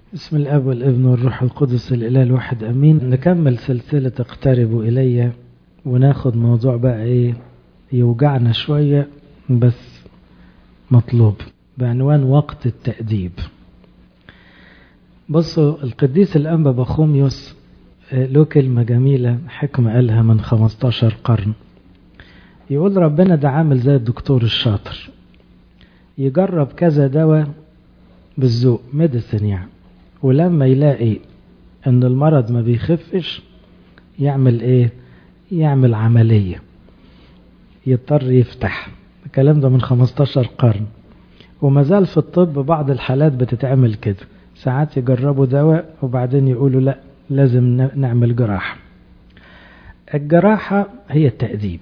بسم الاب والابن والروح القدس الاله الواحد امين. نكمل سلسله اقتربوا الي وناخد موضوع بقى ايه يوجعنا شويه بس مطلوب، بعنوان وقت التأديب. بصوا، القديس الانبا بخوميوس له كلمه جميله، حكمه قالها من 15 قرن. يقول ربنا ده عامل زي الدكتور الشاطر، يجرب كذا دواء بالذوق، ميديسن يعني، ولما يلاقي ان المرض ما بيخفش يعمل ايه؟ يعمل عملية، يضطر يفتح. الكلام ده من 15 قرن، وما زال في الطب بعض الحالات بتتعمل كده، ساعات يجربوا دواء وبعدين يقولوا لا لازم نعمل جراحة. الجراحة هي التأديب.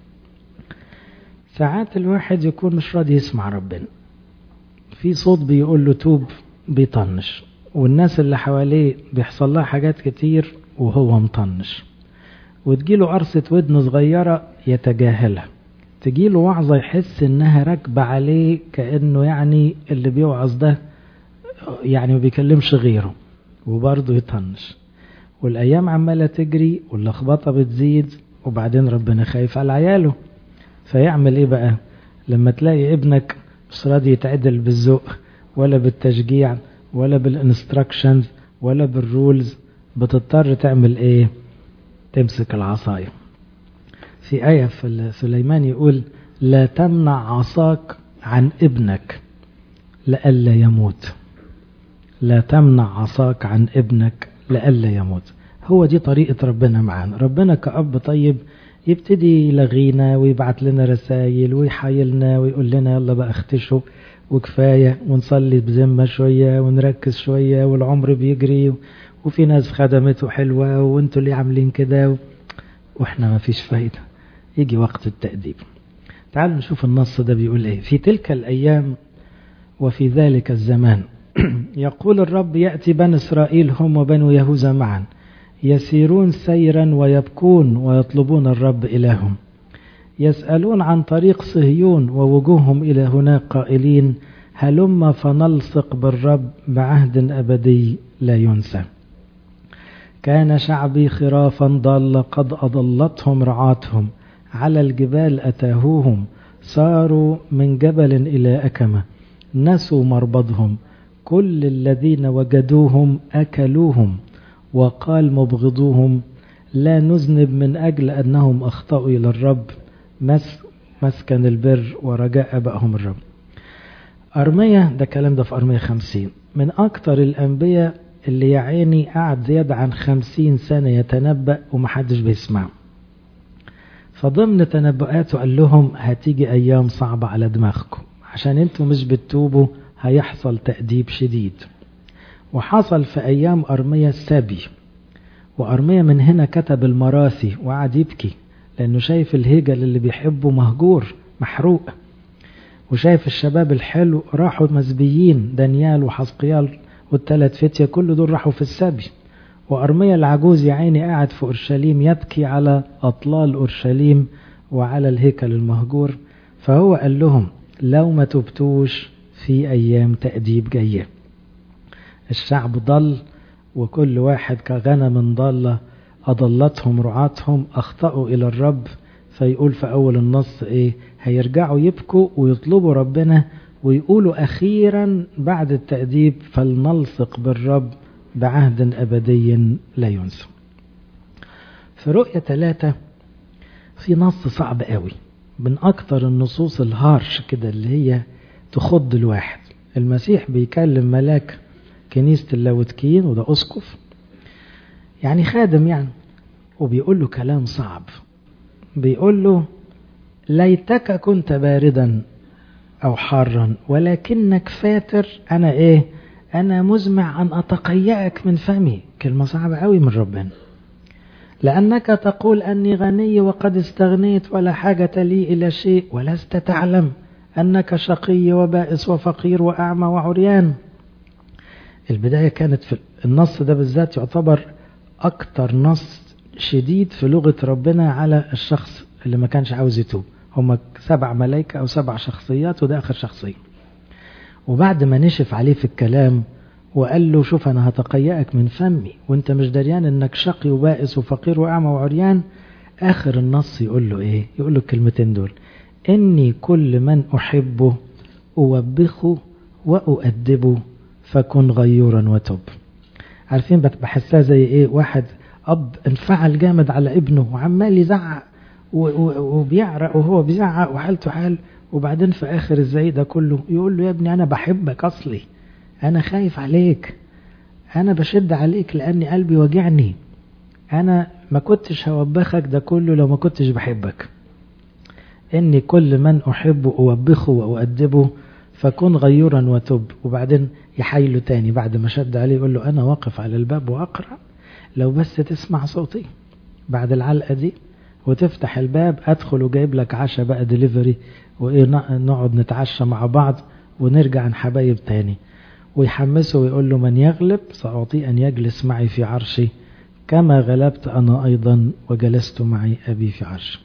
ساعات الواحد يكون مش راضي يسمع ربنا، في صوت بيقول له توب بيطنش، والناس اللي حواليه بيحصل لها حاجات كتير وهو مطنش، وتجيله قرصة ودن صغيرة يتجاهلها، تجيله وعظة يحس انها راكبة عليه كأنه يعني اللي بيوعظ ده يعني ما بيكلمش غيره، وبرضه يطنش. والايام عمالة تجري واللخبطة بتزيد، وبعدين ربنا خايف على عياله، فيعمل ايه بقى؟ لما تلاقي ابنك مش راضي يتعدل بالذوق ولا بالتشجيع ولا بالانستراكشنز ولا بالرولز، بتضطر تعمل ايه؟ تمسك العصاية. في آية في سليمان يقول لا تمنع عصاك عن ابنك لئلا يموت. لا تمنع عصاك عن ابنك لئلا يموت. هو دي طريقة ربنا معانا. ربنا كأب طيب يبتدي يلغينا ويبعت لنا رسائل ويحايلنا ويقول لنا يلا بقى اختشوا وكفاية، ونصلي بذمة شوية ونركز شوية، والعمر بيجري وفي ناس خدمته حلوة وانتوا اللي عاملين كده واحنا ما فيش فايدة. يجي وقت التأديب. تعالوا نشوف النص ده بيقول ايه. في تلك الأيام وفي ذلك الزمان يقول الرب يأتي بني إسرائيل هم وبنو يهوذا معا، يسيرون سيرا ويبكون ويطلبون الرب إلههم، يسألون عن طريق صهيون ووجوههم إلى هناك قائلين هلم فنلصق بالرب بعهد أبدي لا ينسى. كان شعبي خرافا ضال قد أضلتهم رعاتهم، على الجبال أتاهوهم، صاروا من جبل إلى أكمة، نسوا مربضهم، كل الذين وجدوهم أكلوهم، وقال مبغضوهم لا نذنب من أجل أنهم أخطأوا إلى الرب مسكن البر ورجاء أبائهم الرب. أرمية، ده كلام ده في أرمية 50، من أكتر الأنبياء اللي يعيني قعد زيادة عن 50 سنة يتنبأ ومحدش بيسمع. فضمن تنبؤاته قال لهم هتيجي أيام صعبة على دماغكم عشان انتوا مش بتتوبوا، هيحصل تأديب شديد. وحصل في أيام أرمية السبي، وأرمية من هنا كتب المراثي وقعد يبكي لأنه شايف الهجل اللي بيحبه مهجور محروق، وشايف الشباب الحلو راحوا مسبيين، دانيال وحزقيال والثلاث فتية كل دول راحوا في السبي. وأرمية العجوز يا عيني قاعد في أورشليم يبكي على أطلال أورشليم وعلى الهيكل المهجور. فهو قال لهم لو ما تبتوش في أيام تأديب جاية. الشعب ضل، وكل واحد كغنم ضالة أضلتهم رعاتهم، أخطأوا إلى الرب. فيقول في أول النص إيه؟ هيرجعوا يبكوا ويطلبوا ربنا ويقولوا أخيرا بعد التأديب فلنلصق بالرب بعهد أبدي لا ينسى. في رؤية 3 في نص صعب قوي، من أكتر النصوص الهارش كده اللي هي تخض الواحد. المسيح بيكلم ملاك كنيسة اللاودكيين، وده أسقف يعني خادم يعني، وبيقول له كلام صعب. بيقول له ليتك كنت باردا أو حارا ولكنك فاتر، أنا إيه؟ أنا مزمع أن أتقيأك من فمي. كلمة صعبة قوي من ربنا. لأنك تقول أني غني وقد استغنيت ولا حاجة لي إلى شيء، ولست تعلم أنك شقي وبائس وفقير وأعمى وعريان. البداية كانت في النص ده بالذات يعتبر أكتر نص شديد في لغة ربنا على الشخص اللي ما كانش عاوز يتوب. هم 7 ملائكة أو 7 شخصيات، وده آخر شخصية. وبعد ما نشف عليه في الكلام وقال له شوف أنا هتقيأك من فمي وانت مش دريان انك شقي وبائس وفقير وأعمى وعريان. آخر النص يقول له ايه؟ يقول له الكلمتين دول: إني كل من أحبه أوبخه وأؤدبه فكن غيورا وتب. عارفين بحسها زي ايه؟ واحد أب انفعل جامد على ابنه وعمال يزعق وبيعرق وهو بيزعق وحالته حال، وبعدين في آخر الزعيق ده كله يقول له يا ابني أنا بحبك أصلي، أنا خايف عليك، أنا بشد عليك لأني قلبي وجعني، أنا ما كنتش هوبخك ده كله لو ما كنتش بحبك. إني كل من أحبه أوبخه وأؤدبه فكن غيورا وتب. وبعدين يحايله تاني بعد ما شد عليه يقول له أنا واقف على الباب وأقرأ، لو بس تسمع صوتي بعد العلقة دي وتفتح الباب أدخل وجايب لك عشاء بقى ديليفري، وإيه نقعد نتعشى مع بعض ونرجع حبايب تاني. ويحمسه ويقول له من يغلب سأعطيه أن يجلس معي في عرشي كما غلبت أنا أيضا وجلست معي أبي في عرشي.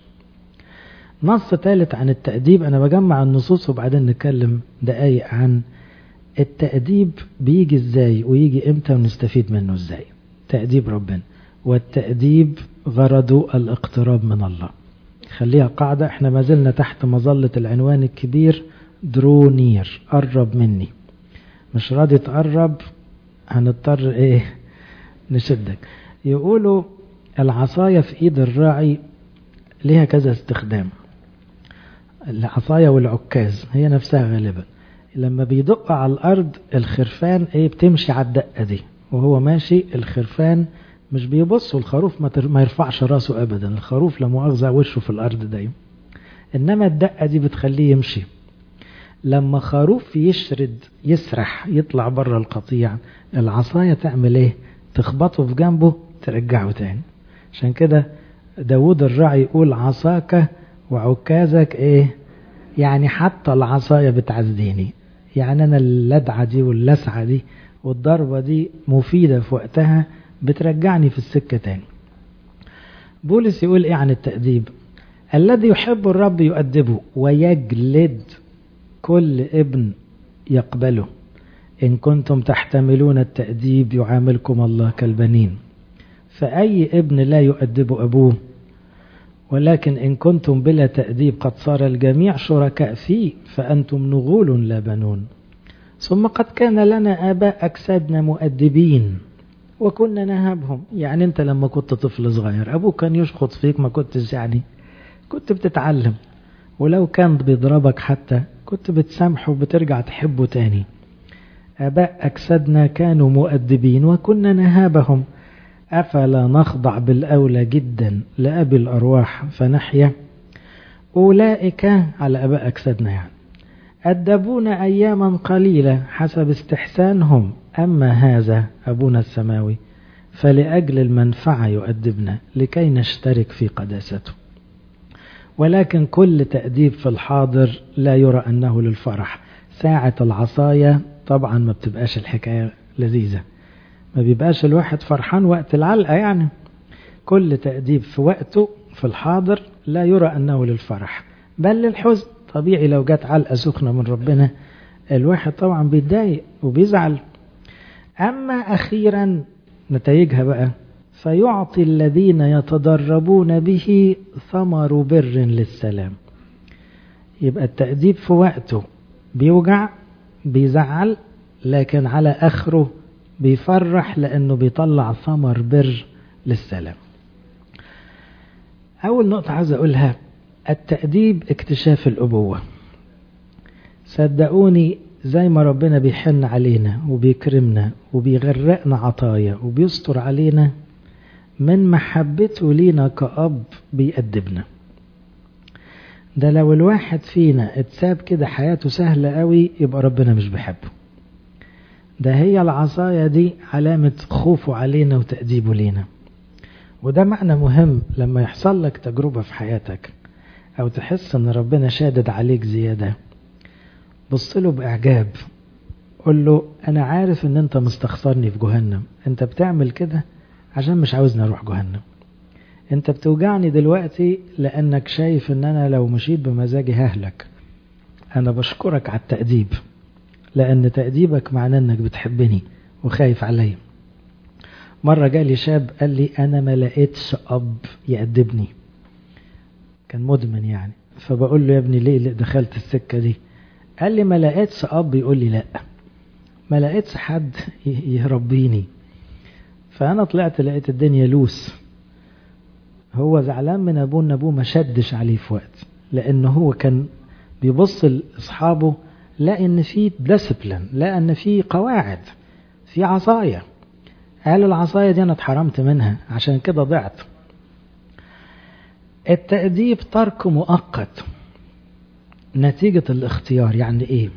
نص ثالث عن التأديب، أنا بجمع النصوص وبعدين نتكلم دقايق عن التأديب بيجي إزاي ويجي إمتى ونستفيد منه إزاي. تأديب ربنا، والتأديب غرضه الاقتراب من الله. خليها قاعدة، احنا ما زلنا تحت مظلة العنوان الكبير درو نير، قرب مني. مش راضي تقرب هنضطر ايه نشدك. يقولوا العصاية في ايد الراعي ليها كذا استخدام. العصاية والعكاز هي نفسها غالبا لما بيدق على الارض الخرفان ايه بتمشي على الدقة دي، وهو ماشي الخرفان مش بيبص، والخروف ما يرفعش راسه ابدا، الخروف لا مؤاخذة وشه في الارض دايما، انما الدقة دي بتخليه يمشي. لما خروف يسرح يطلع بره القطيع، العصاية تعمل ايه؟ تخبطه في جنبه ترجعه تاني. عشان كده داود الراعي يقول عصاك وعكازك ايه؟ يعني حتى العصاية بتعزيني، يعني انا اللدعة دي واللسعة دي والضربة دي مفيدة في وقتها، بترجعني في السكة تاني. بولس يقول ايه عن التأديب؟ الذي يحب الرب يؤدبه ويجلد كل ابن يقبله، إن كنتم تحتملون التأديب يعاملكم الله كالبنين. فأي ابن لا يؤدب أبوه، ولكن إن كنتم بلا تأديب قد صار الجميع شركاء فيه، فأنتم نغول لا بنون. ثم قد كان لنا آباء أجسادنا مؤدبين وكنا نهابهم. يعني أنت لما كنت طفل صغير أبوك كان يشخط فيك، ما كنتش يعني كنت بتتعلم، ولو كان بيضربك حتى كنت بتسامحه وبترجع تحبه تاني. آباء أجسادنا كانوا مؤدبين وكنا نهابهم، أفلا نخضع بالأولى جدا لأبي الأرواح فنحيا؟ أولئك على آباء أجسادنا يعني أدبونا أياما قليلة حسب استحسانهم، أما هذا أبونا السماوي فلأجل المنفعة يؤدبنا لكي نشترك في قداسته. ولكن كل تأديب في الحاضر لا يرى أنه للفرح. ساعة العصاية طبعا ما بتبقاش الحكاية لذيذة، ما بيبقاش الواحد فرحان وقت العلقة يعني. كل تأديب في وقته في الحاضر لا يرى أنه للفرح بل للحزن. طبيعي لو جات علقة سخنة من ربنا الواحد طبعا بيتضايق وبيزعل. أما أخيرا نتائجها بقى فيعطي الذين يتدربون به ثمر بر للسلام. يبقى التأديب في وقته بيوجع بيزعل، لكن على آخره بيفرح لأنه بيطلع ثمر بر للسلام. أول نقطة عايز أقولها، التأديب اكتشاف الأبوة. صدقوني زي ما ربنا بيحن علينا وبيكرمنا وبيغرقنا عطايا وبيستر علينا، من محبته لينا كأب بيأدبنا. ده لو الواحد فينا اتساب كده حياته سهلة قوي يبقى ربنا مش بيحبه. ده هي العصاية دي علامة خوفه علينا وتأديبه لينا. وده معنى مهم لما يحصل لك تجربة في حياتك أو تحس أن ربنا شادد عليك زيادة، بص له بإعجاب، قل له أنا عارف أن أنت مستخسرني في جهنم، أنت بتعمل كده عشان مش عاوزني أروح جهنم، أنت بتوجعني دلوقتي لأنك شايف أن أنا لو مشيت بمزاجي ههلك. أنا بشكرك على التأديب، لأن تأديبك معناه أنك بتحبني وخايف عليا. مرة جالي شاب قال لي أنا ما لقيتش أب يأدبني، كان مدمن يعني. فبقول له يا ابني ليه دخلت السكة دي؟ قال لي ما لقيتش أب يقول لي لأ، ما لقيتش حد يربيني. فأنا طلعت لقيت الدنيا لوس. هو زعلان من أبوه إن أبوه ما شدش عليه في وقت، لأنه هو كان بيبص لأصحابه لا إن في ديسبلين، لا إن في قواعد، في عصاية. قال العصاية دي أنا اتحرمت منها عشان كده ضعت. التأديب ترك مؤقت نتيجة الاختيار. يعني إيه؟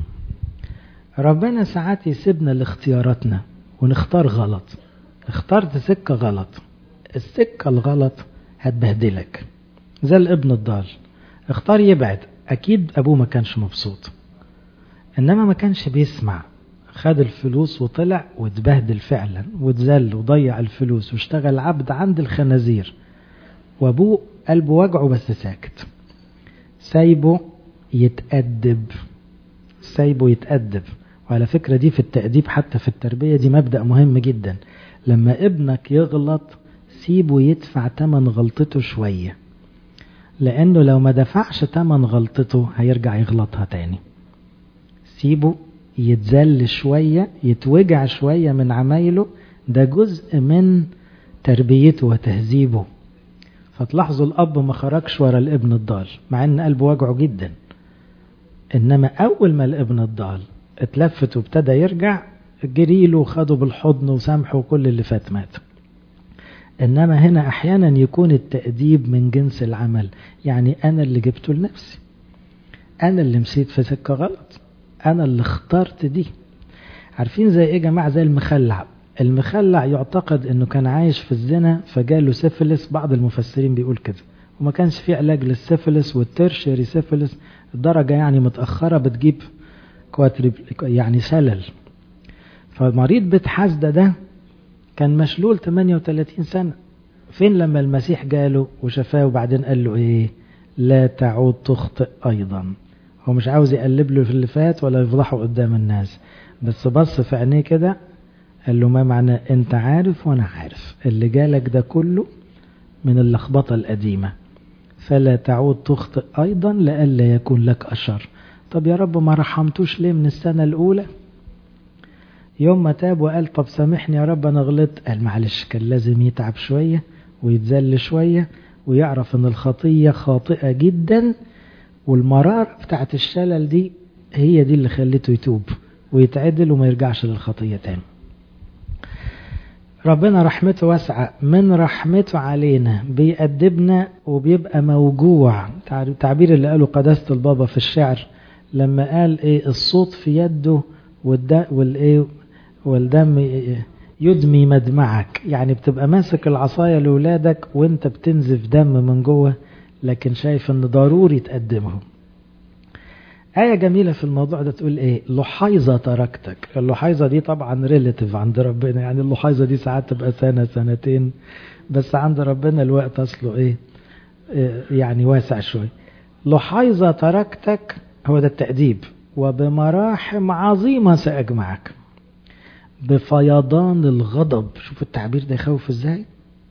ربنا ساعات يسيبنا لاختياراتنا ونختار غلط. اخترت سكة غلط، السكة الغلط هتبهدلك. زي الابن الضال اختار يبعد، أكيد أبوه ما كانش مبسوط، إنما ما كانش بيسمع. خد الفلوس وطلع واتبهدل فعلا واتذل وضيع الفلوس واشتغل عبد عند الخنازير، وابوه قلبه وجعه بس ساكت. سايبه يتأدب، سايبه يتأدب. وعلى فكرة دي في التأديب حتى في التربية دي مبدأ مهم جدا. لما ابنك يغلط سيبه يدفع تمن غلطته شوية، لأنه لو ما دفعش تمن غلطته هيرجع يغلطها تاني. سيبه يتذل شوية، يتوجع شوية من عمايله، ده جزء من تربيته وتهذيبه. فتلاحظوا الأب ما خرجش ورا الابن الضال مع أن قلبه وجعه جدا، إنما أول ما الابن الضال اتلفت وابتدى يرجع جريله وخده بالحضن وسامحه وكل اللي فات مات. إنما هنا أحيانا يكون التأديب من جنس العمل، يعني أنا اللي جبته لنفسي، أنا اللي مشيت في سكة غلط، أنا اللي اخترت دي. عارفين زي إيه جماعة؟ زي المخلع. المخلع يعتقد أنه كان عايش في الزنا فجاله سيفلس، بعض المفسرين بيقول كده، وما كانش فيه علاج للسيفلس والترشري سيفلس، الدرجة يعني متأخرة بتجيب يعني شلل. فمريض بيت حسدة ده كان مشلول 38 سنة. فين لما المسيح جاله وشفاه وبعدين قال له إيه؟ لا تعود تخطئ أيضا. هو مش عاوز يقلب له في اللي فات ولا يفضحه قدام الناس، بس بص في عينيه كده قال له ما معنى انت عارف وانا عارف اللي جالك ده كله من اللخبطة القديمة، فلا تعود تخطئ أيضا لألا يكون لك أشر. طب يا رب ما رحمتوش ليه من السنة الأولى؟ يوم ما تاب وقال طب سامحني يا رب أنا غلطت، قال معلش كان لازم يتعب شوية ويتذل شوية ويعرف أن الخطية خاطئة جدا، والمرار بتاعت الشلل دي هي دي اللي خلته يتوب ويتعدل وما يرجعش للخطية تاني. ربنا رحمته واسعة، من رحمته علينا بيأدبنا وبيبقى موجوع. تعبير اللي قاله قداسة البابا في الشعر لما قال ايه الصوت في يده والدم يدمي مدمعك، يعني بتبقى ماسك العصاية لولادك وانت بتنزف دم من جوه، لكن شايف ان ضروري تقدمهم. آية جميلة في الموضوع ده تقول ايه؟ لحيظة تركتك. اللحيظة دي طبعا ريلاتيف عند ربنا، يعني اللحيظة دي ساعات تبقى سنة سنتين، بس عند ربنا الوقت اصله ايه؟ يعني واسع شوي. لحيظة تركتك هو ده التأديب، وبمراحم عظيمة سأجمعك. بفيضان الغضب، شوف التعبير ده يخوف ازاي.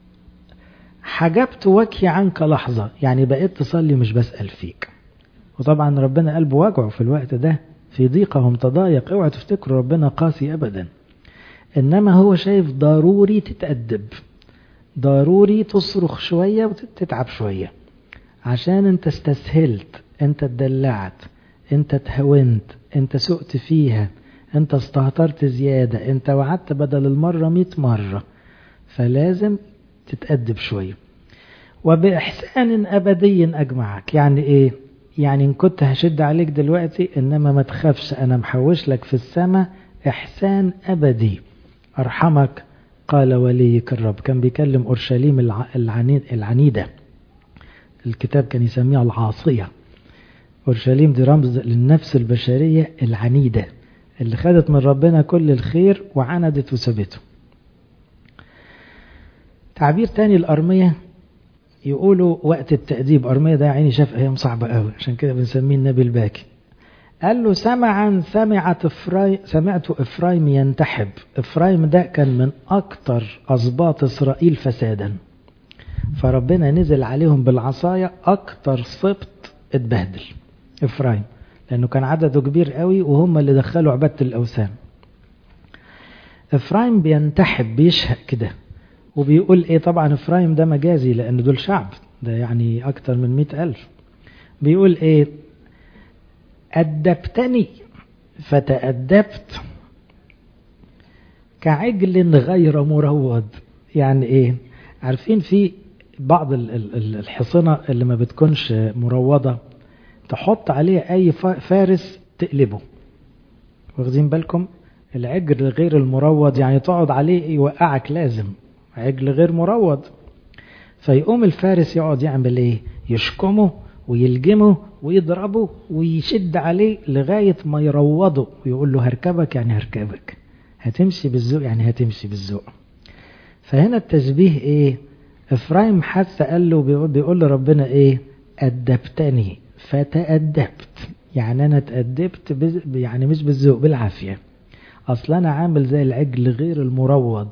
حجبت وجهي عنك لحظة، يعني بقيت تصلي مش بسأل فيك. وطبعا ربنا قلبه وجعه في الوقت ده، في ضيقهم تضايق. اوعى تفتكروا ربنا قاسي ابدا، انما هو شايف ضروري تتأدب، ضروري تصرخ شوية وتتعب شوية، عشان انت استسهلت، انت اتدلعت، انت اتهونت، انت سقت فيها، انت استهترت زيادة، انت وعدت بدل المرة 100 مرة، فلازم تتأدب شوية. وبإحسان أبدي أجمعك. يعني إيه؟ يعني إن كنت هشد عليك دلوقتي، إنما ما تخافش أنا محوش لك في السماء إحسان أبدي أرحمك، قال وليك الرب. كان بيكلم أورشليم العنيدة، الكتاب كان يسميها العاصية. أورشليم دي رمز للنفس البشرية العنيدة اللي خدت من ربنا كل الخير وعندت وسبته. تعبير تاني الأرمية يقولوا وقت التأديب، أرمية ده يعني شاف أيام صعبة قوي، عشان كده بنسميه النبي الباكي. قال له سمعت إفرايم ينتحب. إفرايم ده كان من أكتر أسباط إسرائيل فسادا، فربنا نزل عليهم بالعصاية. أكتر سبط اتبهدل إفرايم، لأنه كان عدده كبير قوي وهم اللي دخلوا عبادة الأوثان. إفرايم بينتحب، بيشهق كده، وبيقول إيه؟ طبعا إفرايم ده مجازي لأن دول شعب، ده يعني أكتر من 100,000. بيقول إيه؟ أدبتني فتأدبت كعجل غير مروض. يعني إيه؟ عارفين في بعض الحصنة اللي ما بتكونش مروضة تحط عليه أي فارس تقلبه، واخدين بالكم؟ العجل غير المروض يعني تقعد عليه يوقعك، لازم عجل غير مروض. فيقوم الفارس يقعد يعمل ايه؟ يشكمه ويلجمه ويضربه ويشد عليه لغاية ما يروضه ويقول له هركبك، يعني هركبك، هتمشي بالذوق، يعني هتمشي بالذوق. فهنا التشبيه ايه؟ إفرايم حتى قال له، بيقول لربنا ايه؟ أدبتني فتأدبت، يعني أنا تأدبت يعني مش بالذوق، بالعافية. أصلا أنا عامل زي العجل غير المروض.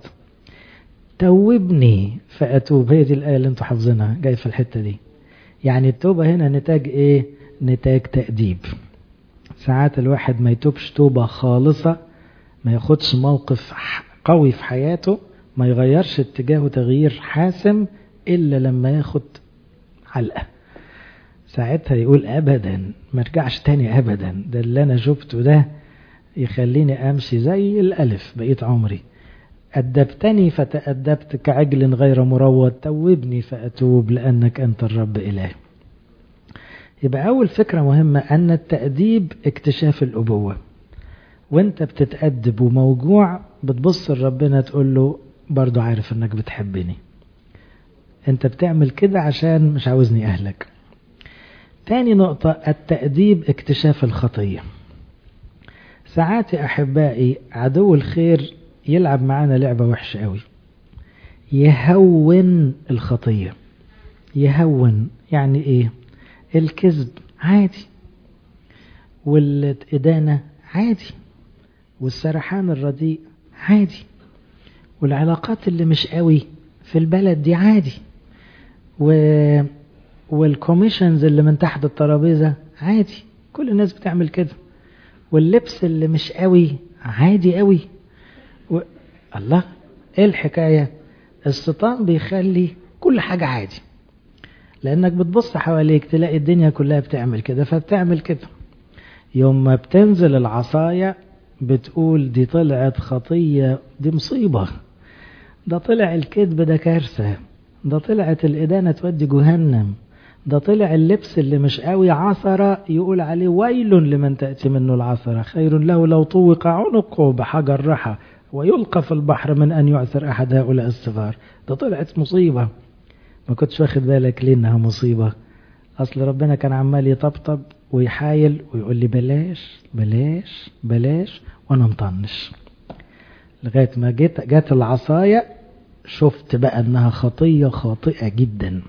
توبني فأتوب. هي دي الآية اللي انتوا حافظينها، جاي في الحتة دي. يعني التوبة هنا نتاج ايه؟ نتاج تأديب. ساعات الواحد ما يتوبش توبة خالصة، ما ياخدش موقف قوي في حياته، ما يغيرش اتجاهه تغيير حاسم إلا لما ياخد علقة. ساعتها يقول أبدا ما ارجعش تاني أبدا، ده اللي أنا شفته ده يخليني أمشي زي الألف بقيت عمري. أدبتني فتأدبت كعجل غير مروض، توبني فأتوب لأنك أنت الرب إله. يبقى أول فكرة مهمة أن التأديب اكتشاف الأبوة. وانت بتتأدب وموجوع بتبص لربنا تقول له برضو عارف أنك بتحبني، انت بتعمل كده عشان مش عاوزني أهلك. تاني نقطة، التأديب اكتشاف الخطية. ساعات أحبائي عدو الخير يلعب معانا لعبة وحشة قوي، يهون الخطية. يهون يعني ايه؟ الكذب عادي، والإدانة عادي، والسرحان الرديء عادي، والعلاقات اللي مش قوي في البلد دي عادي، والكوميشنز اللي من تحت الترابيزة عادي، كل الناس بتعمل كده، واللبس اللي مش قوي عادي قوي. الله، ايه الحكاية؟ الشيطان بيخلي كل حاجة عادي، لانك بتبص حواليك تلاقي الدنيا كلها بتعمل كده فبتعمل كده. يوم ما بتنزل العصاية بتقول دي طلعت خطية، دي مصيبة، ده طلع الكذب ده كارثة، ده طلعت الإدانة تودي جهنم، ده طلع اللبس اللي مش قوي عثرة يقول عليه ويل لمن تأتي منه العثرة، خير له لو طوق عنقه بحجر رحى ويلقى في البحر من أن يعثر أحد هؤلاء الصغار. ده طلعت مصيبة، ما كنتش واخد بالك ليه إنها مصيبة؟ أصل ربنا كان عمال يطبطب ويحايل ويقول لي بلاش بلاش بلاش، وأنا مطنش لغاية ما جت العصاية، شفت بقى أنها خطية خاطئة جدا.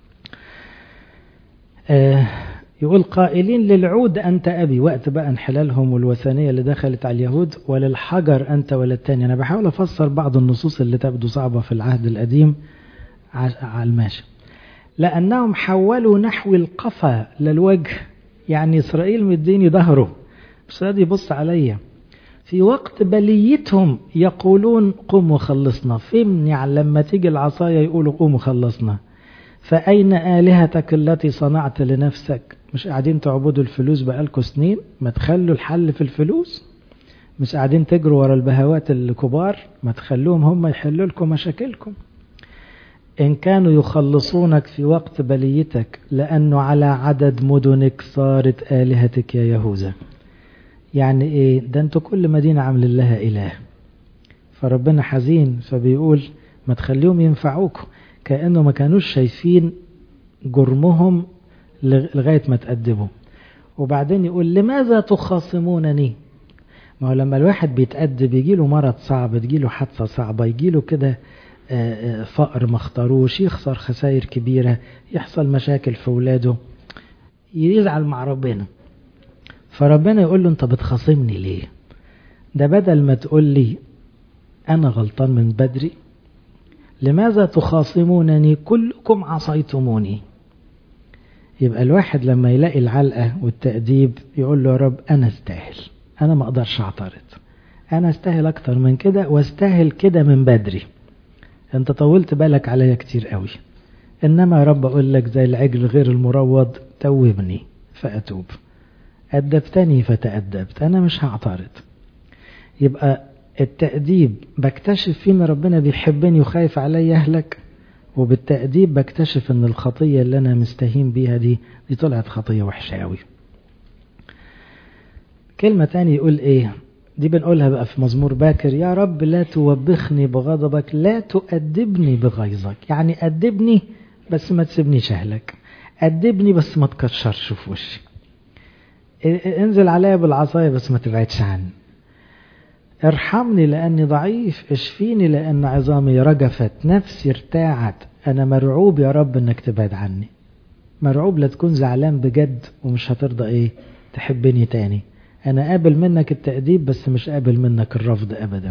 يقول قائلين للعود أنت أبي، وقت بقى انحلالهم والوثنية اللي دخلت على اليهود، وللحجر أنت ولا التاني. أنا بحاول أفسر بعض النصوص اللي تبدو صعبة في العهد القديم على الماشي. لأنهم حولوا نحو القفا للوجه، يعني إسرائيل مديني ظهره مش راضي يبص عليا. في وقت بليتهم يقولون قوم وخلصنا، فين يعني لما تيجي العصاية يقولوا قوم وخلصنا؟ فأين آلهتك التي صنعت لنفسك؟ مش قاعدين تعبدوا الفلوس بقالكوا سنين؟ ما تخلوا الحل في الفلوس؟ مش قاعدين تجروا ورا البهوات الكبار؟ ما تخلوهم هم يحلوا لكم مشاكلكم. إن كانوا يخلصونك في وقت بليتك لأنه على عدد مدنك صارت آلهتك يا يهوذا. يعني إيه ده؟ أنتوا كل مدينة عامل لها إله، فربنا حزين فبيقول ما تخليهم ينفعوكم، كأنه ما كانوش شايفين جرمهم لغاية ما تقدموا. وبعدين يقول لماذا تخاصمونني؟ ما هو لما الواحد بيتأدب يجيله مرض صعب، تجيله حادثة صعبة، يجيله كده فقر ما اختاروش، يخسر خسائر كبيرة، يحصل مشاكل في ولاده، يزعل مع ربنا. فربنا يقول له انت بتخاصمني ليه؟ ده بدل ما تقول لي انا غلطان من بدري، لماذا تخاصمونني كلكم عصيتموني؟ يبقى الواحد لما يلاقي العلقة والتأديب يقول له يا رب أنا استاهل، أنا ما أقدرش أعترض، أنا استاهل أكتر من كده واستاهل كده من بدري، أنت طولت بالك عليا كتير قوي، إنما يا رب أقول لك زي العجل غير المروض توبني فأتوب، أدبتني فتأدبت، أنا مش هعترض. يبقى التأديب بكتشف فيه ان ربنا بيحبني وخايف عليا أهلك، وبالتأديب بكتشف ان الخطية اللي انا مستهين بيها دي طلعت خطية وحشة قوي. كلمة تاني يقول ايه، دي بنقولها بقى في مزمور باكر، يا رب لا توبخني بغضبك لا تؤدبني بغيظك. يعني أدبني بس ما تسيبنيش أهلك، أدبني بس ما تكشرش في وشي، انزل عليا بالعصاية بس ما تبعدش عني، ارحمني لأني ضعيف، اشفيني لأن عظامي رجفت، نفسي ارتاعت، أنا مرعوب يا رب أنك تبعد عني، مرعوب لا تكون زعلان بجد ومش هترضى ايه تحبني تاني، أنا قابل منك التأديب بس مش قابل منك الرفض أبدا.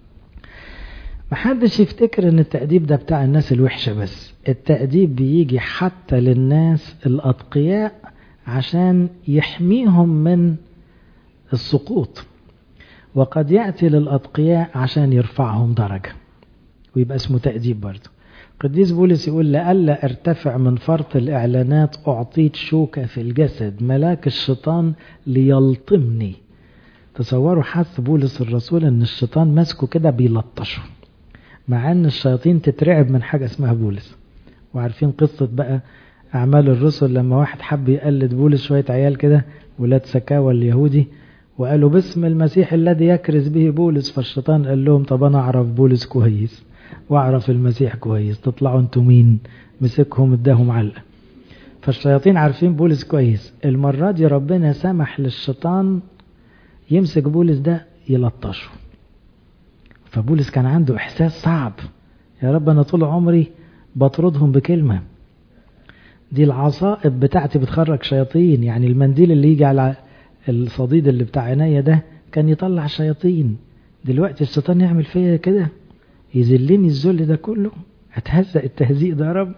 محدش يفتكر ان التأديب ده بتاع الناس الوحشة بس، التأديب بيجي حتى للناس الأتقياء عشان يحميهم من السقوط، وقد يأتي للأتقياء عشان يرفعهم درجة ويبقى اسمه تأديب برضه. قديس بولس يقول لألا ارتفع من فرط الإعلانات أعطيت شوكة في الجسد ملاك الشيطان ليلطمني. تصوروا حث بولس الرسول ان الشيطان ماسكه كده بيلطشه، مع ان الشياطين تترعب من حاجة اسمها بولس. وعارفين قصة بقى أعمال الرسل لما واحد حب يقلد بولس، شوية عيال كده ولاد سكاوى اليهودي وقالوا باسم المسيح الذي يكرز به بولس، فالشيطان قال لهم طب أنا أعرف بولس كويس وأعرف المسيح كويس، تطلعوا انتوا مين؟ مسكهم اداهم علقة. فالشياطين عارفين بولس كويس، المرة دي ربنا سمح للشيطان يمسك بولس ده يلطشه. فبولس كان عنده إحساس صعب، يا رب أنا طول عمري بطردهم بكلمة، دي العصائب بتاعتي بتخرج شياطين، يعني المنديل اللي يجي على الصديد اللي بتاع عينيا ده كان يطلع شياطين، دلوقتي الشيطان يعمل فيا كده يذلني الذل ده كله، هتهزق التهزيق ده يا رب.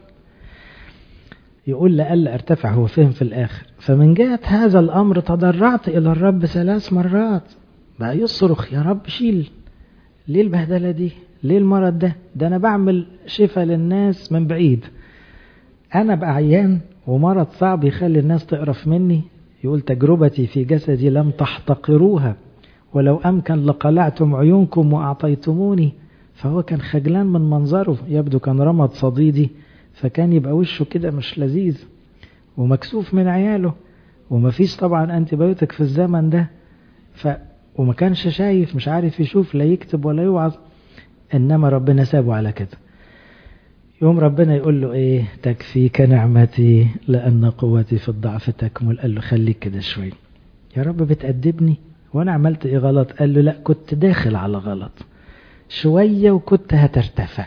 يقول لألا ارتفع، هو فهم في الآخر، فمن جهة هذا الأمر تضرعت إلى الرب 3 مرات، بقى يصرخ يا رب شيل، ليه البهدلة دي؟ ليه المرض ده؟ ده أنا بعمل شفاء للناس من بعيد، أنا بقى عيان ومرض صعب يخلي الناس تقرف مني. يقول تجربتي في جسدي لم تحتقروها ولو أمكن لقلعتم عيونكم وأعطيتموني. فهو كان خجلان من منظره، يبدو كان رمض صديدي، فكان يبقى وشه كده مش لذيذ ومكسوف من عياله، ومفيش طبعا أنتيبيوتك في الزمن ده، وما كانش شايف، مش عارف يشوف لا يكتب ولا يوعظ، إنما ربنا سابه على كده. يوم ربنا يقول له ايه، تكفيك نعمتي لأن قوتي في الضعف تكمل. قال له خليك كده شوي، يا رب بتأدبني وانا عملت ايه غلط؟ قال له لا، كنت داخل على غلط شوية وكنت هترتفع،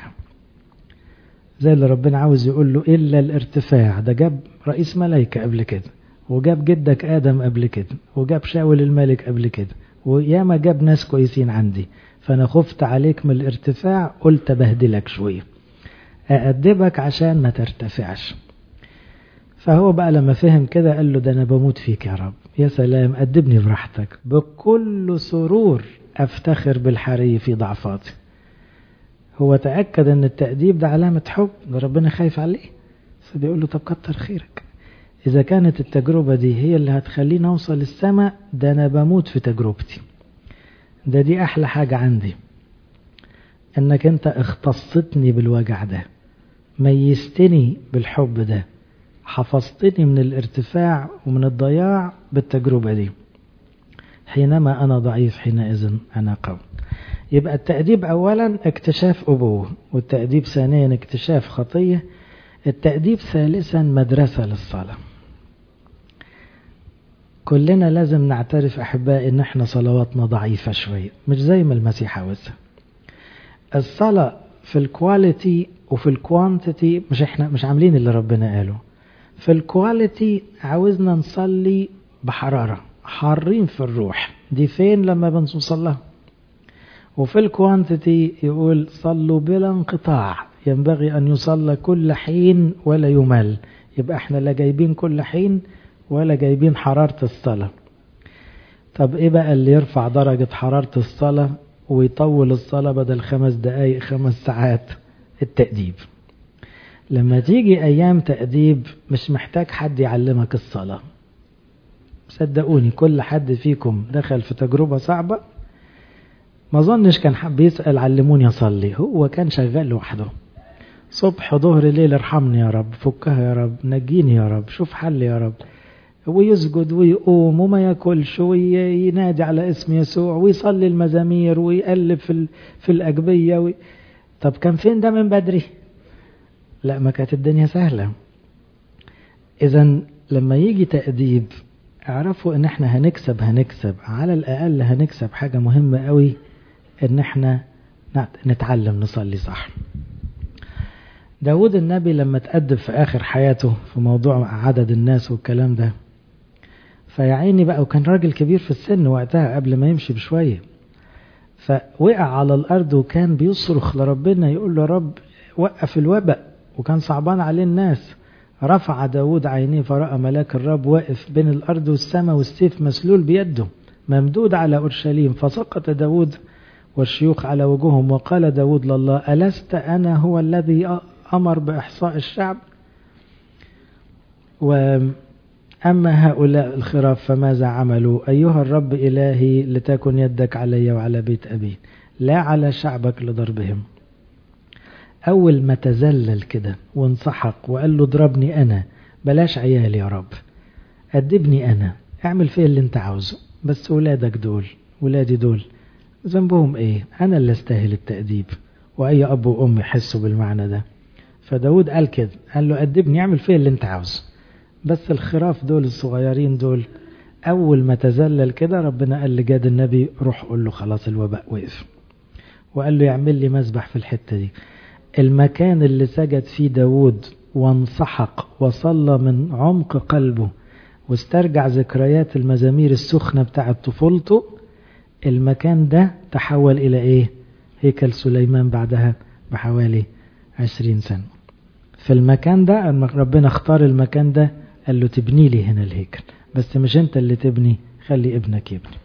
زي اللي ربنا عاوز يقول له إلا الارتفاع ده جاب رئيس ملايكة قبل كده، وجاب جدك آدم قبل كده، وجاب شاول الملك قبل كده، وياما جاب ناس كويسين عندي، فأنا خفت عليك من الارتفاع، قلت بهدلك شوية أأدبك عشان ما ترتفعش. فهو بقى لما فهم كده قال له ده أنا بموت فيك يا رب، يا سلام أدبني براحتك، بكل سرور أفتخر بالحري في ضعفاتي. هو تأكد أن التأديب ده علامة حب، ده ربنا خايف عليه، فبيقول له طب كتر خيرك، إذا كانت التجربة دي هي اللي هتخليني أوصل السماء، ده أنا بموت في تجربتي، دي أحلى حاجة عندي، أنك أنت اختصتني بالوجع ده، ميزتني بالحب ده، حفظتني من الارتفاع ومن الضياع بالتجربة دي، حينما أنا ضعيف حينئذ أنا قوي. يبقى التأديب أولا اكتشاف أبوه، والتأديب ثانيا اكتشاف خطية، التأديب ثالثا مدرسة للصلاة. كلنا لازم نعترف أحبائي إن احنا صلواتنا ضعيفة شوية، مش زي ما المسيح عاوزها. الصلاة في الكواليتي وفي الكوانتيتي مش عاملين اللي ربنا قاله. في الكواليتي عاوزنا نصلي بحرارة، حارين في الروح. دي فين لما بنوصل لها؟ وفي الكوانتيتي يقول صلوا بلا انقطاع، ينبغي أن يصلى كل حين ولا يمل. يبقى احنا لا جايبين كل حين ولا جايبين حرارة الصلاة. طب ايه بقى اللي يرفع درجة حرارة الصلاة ويطول الصلاة بدل 5 دقايق 5 ساعات؟ التأديب. لما تيجي أيام تأديب مش محتاج حد يعلمك الصلاة. صدقوني كل حد فيكم دخل في تجربة صعبة ما ظنش كان حب يسأل علموني أصلي، هو كان شغال لوحده، صبح ظهر ليل ارحمني يا رب، فكها يا رب، نجيني يا رب، شوف حل يا رب، ويسجد ويقوم وما ياكلش وينادي على اسم يسوع ويصلي المزامير ويقلب في الأجبية طب كان فين ده من بدري؟ لا، ما كانت الدنيا سهلة. إذن لما يجي تأديب اعرفوا ان احنا هنكسب على الأقل هنكسب حاجة مهمة قوي، ان احنا نتعلم نصلي صح. داود النبي لما تأدب في آخر حياته في موضوع عدد الناس والكلام ده، فيعيني بقى، وكان راجل كبير في السن وقتها قبل ما يمشي بشوية، فوقع على الأرض وكان بيصرخ لربنا يقول له رب وقف الوباء، وكان صعبان عليه الناس. رفع داود عينيه فرأى ملاك الرب واقف بين الأرض والسماء والسيف مسلول بيده ممدود على أورشليم، فسقط داود والشيوخ على وجوههم، وقال داود لله ألست أنا هو الذي أمر بإحصاء الشعب؟ وأما هؤلاء الخراف فماذا عملوا؟ أيها الرب إلهي لتكن يدك علي وعلى بيت أبي لا على شعبك لضربهم. أول ما تزلل كده وانسحق وقال له اضربني أنا، بلاش عيالي يا رب، أدبني أنا، اعمل فيه اللي انت عاوزه، بس ولادك دول ولادي دول ذنبهم ايه؟ أنا اللي استاهل التأديب. وأي أب وأم يحسوا بالمعنى ده. فداود قال كده، قال له أدبني، اعمل فيه اللي انت عاوزه، بس الخراف دول الصغيرين دول. أول ما تزلل كده ربنا قال لجاد النبي روح قول له خلاص الوباء وقف، وقال له يعمل لي مسبح في الحتة دي. المكان اللي سجد فيه داود وانسحق وصلى من عمق قلبه واسترجع ذكريات المزامير السخنة بتاعة طفولته، المكان ده تحول إلى إيه؟ هيكل سليمان بعدها بحوالي 20 سنة. في المكان ده ربنا اختار المكان ده، قال له تبني لي هنا الهيكل، بس مش انت اللي تبني، خلي ابنك يبني.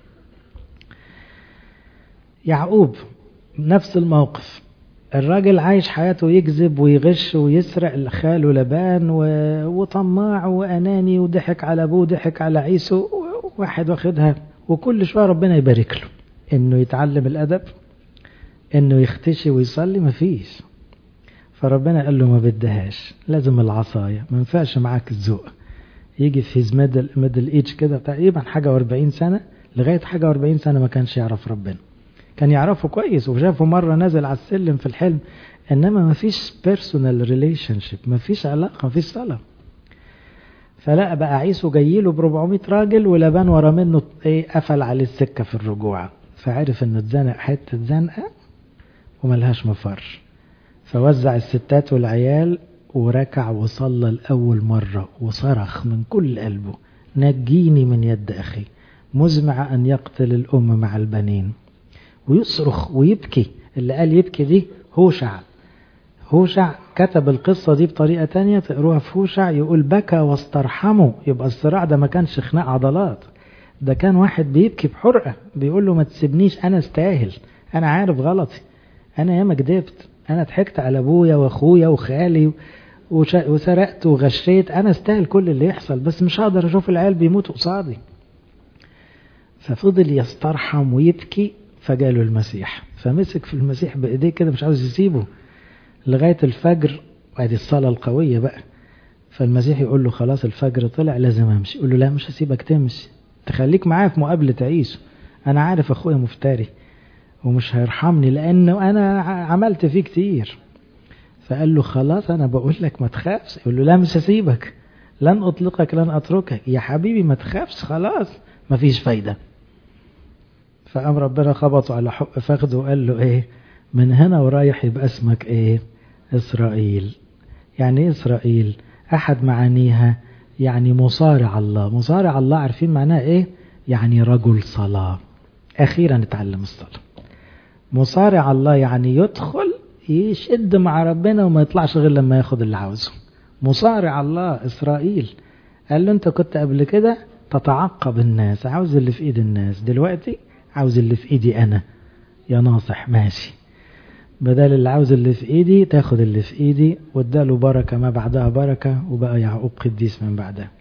يعقوب نفس الموقف، الراجل عايش حياته يكذب ويغش ويسرق خاله لبان وطماع وأناني وضحك على أبوه ضحك على عيسو، واحد واخدها، وكل شوية ربنا يبارك له إنه يتعلم الأدب، إنه يختشي ويصلي، مفيش. فربنا قال له ما بدهاش، لازم العصاية، ما ينفعش معاك الذوق. يجي في ميدل ايج كده تقريبا حاجة و40 سنة، لغاية حاجة و40 سنة ما كانش يعرف ربنا. كان يعرفه كويس وشافه مرة نازل على السلم في الحلم، إنما ما فيش personal relationship، ما فيش علاقة، ما فيش صلاة. فلا بقى عيسو جايله ب400 راجل ولبان ورا منه قفل عليه السكة في الرجوع، فعرف إنه اتزنق حتة زنقة وملهاش مفر، فوزع الستات والعيال وركع وصلى الأول مرة وصرخ من كل قلبه نجيني من يد أخي، مزمع أن يقتل الأم مع البنين، ويصرخ ويبكي. اللي قال يبكي دي هوشع كتب القصة دي بطريقة تانية تقروها في هوشع، يقول بكى واسترحمه. يبقى الصراع ده ما كانش خناق عضلات، ده كان واحد بيبكي بحرقة، بيقول له ما تسيبنيش، أنا استاهل، أنا عارف غلطي، أنا ياما كدبت، أنا ضحكت على أبويا وأخويا وخالي وسرقت وغشيت، أنا استاهل كل اللي يحصل، بس مش هقدر أشوف العيال بيموتوا قصادي. ففضل يسترحم ويبكي، فجاله المسيح، فمسك في المسيح بإيديه كده مش عاوز يسيبه لغاية الفجر. وهذه الصلاة القوية بقى. فالمسيح يقول له خلاص الفجر طلع لازم أمشي، يقول له لا مش هسيبك تمشي، تخليك معايا في مقابلة تعيش، أنا عارف أخويا مفتري ومش هيرحمني لأنه أنا عملت فيه كتير. فقال له خلاص أنا بقول لك ما تخافش، يقول له لا مش هسيبك، لن أطلقك لن أتركك يا حبيبي، ما تخافش خلاص ما فيش فايدة. فقام ربنا خبطه على حق فخده وقال له ايه، من هنا ورايح يبقى اسمك ايه؟ إسرائيل. يعني ايه إسرائيل؟ أحد معانيها يعني مصارع الله. مصارع الله عارفين معناها ايه؟ يعني رجل صلاة، أخيرا اتعلم الصلاة. مصارع الله يعني يدخل يشد مع ربنا وما يطلعش غير لما ياخد اللي عاوزه. مصارع الله إسرائيل قال له أنت كنت قبل كده تتعقب الناس، عاوز اللي في إيد الناس، دلوقتي عاوز اللي في إيدي أنا يا ناصح ماشي، بدل اللي عاوز اللي في إيدي تاخد اللي في إيدي، واداله بركة ما بعدها بركة، وبقى يعقوب قديس من بعدها.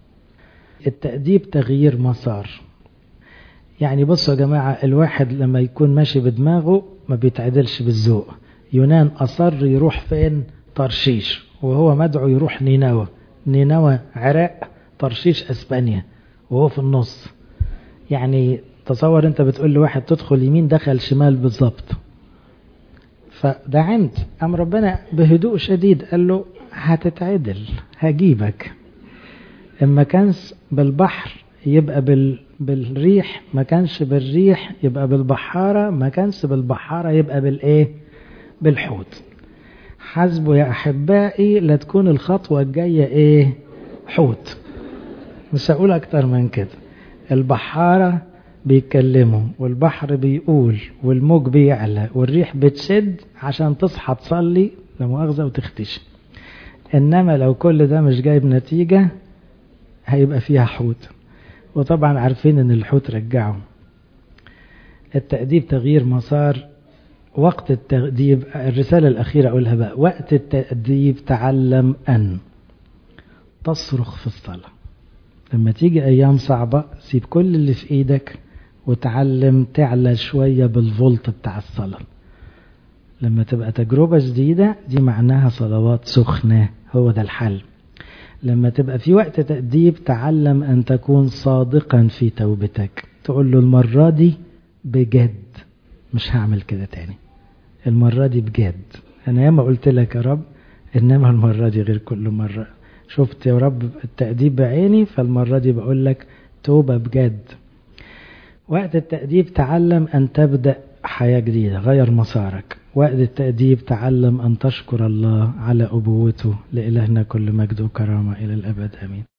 التأديب تغيير مسار. يعني بصوا يا جماعة، الواحد لما يكون ماشي بدماغه ما بيتعدلش بالذوق. يونان أصر يروح فين؟ ترشيش، وهو مدعو يروح نينوى. نينوى عراق، ترشيش أسبانيا، وهو في النص. يعني تصور انت بتقول لواحد تدخل يمين دخل شمال بالظبط. فده عند أم ربنا بهدوء شديد قال له هتتعدل هجيبك. إما كانش بالبحر يبقى بالريح، ما كانش بالريح يبقى بالبحارة، ما كانش بالبحارة يبقى بالإيه؟ بالحوت. حسبوا يا أحبائي لا تكون الخطوة الجاية إيه؟ حوت. مش هقول أكتر من كده. البحارة بيتكلموا والبحر بيقول والموج بيعلى والريح بتشد عشان تصحى تصلي لمؤاخذة وتختشي. إنما لو كل ده مش جايب نتيجة هيبقى فيها حوت، وطبعا عارفين ان الحوت رجعه. التأديب تغيير مسار. وقت التأديب، الرسالة الأخيرة أقولها بقى، وقت التأديب تعلم أن تصرخ في الصلاة. لما تيجي أيام صعبة سيب كل اللي في إيدك وتعلم تعلى شوية بالفولت بتاع الصلاة. لما تبقى تجربة جديدة دي معناها صلوات سخنة، هو ده الحل. لما تبقى في وقت تأديب تعلم أن تكون صادقا في توبتك، تقول له المرة دي بجد مش هعمل كده تاني، المرة دي بجد. أنا ياما قلت لك يا رب، إنما المرة دي غير كل مرة. شفت يا رب التأديب بعيني، فالمرة دي بقول لك توبة بجد. وقت التأديب تعلم أن تبدأ حياة جديدة، غير مسارك. وقت التأديب تعلم أن تشكر الله على أبوته. لإلهنا كل مجد وكرامة إلى الأبد آمين.